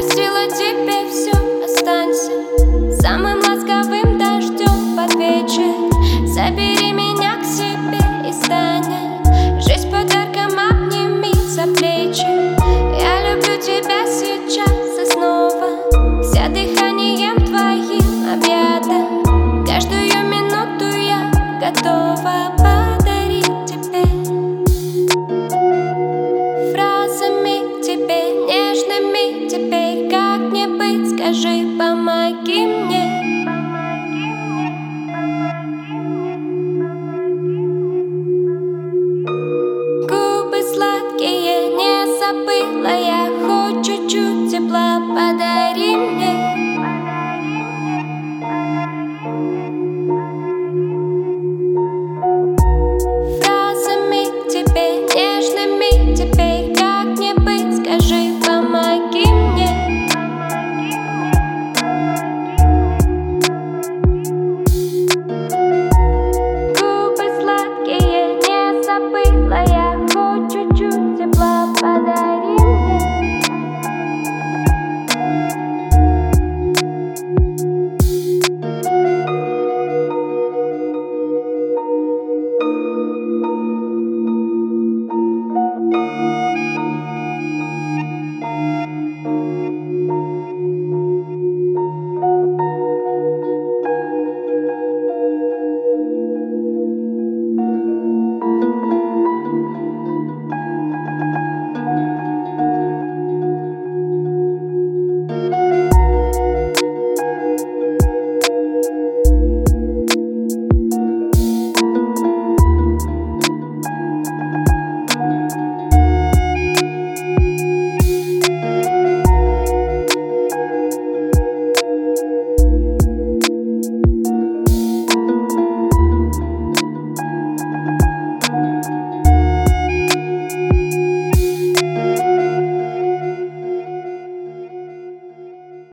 простила тебе все, останься самым ласковым дождем под вечер. Забери меня к себе и стань жизнь подарком, обними за плечи. Я люблю тебя сейчас и снова, вся дыханием твоим объята. Каждую минуту я готова подарить тебе фразами, тебе нежными. Теперь как мне быть, скажи, помоги мне.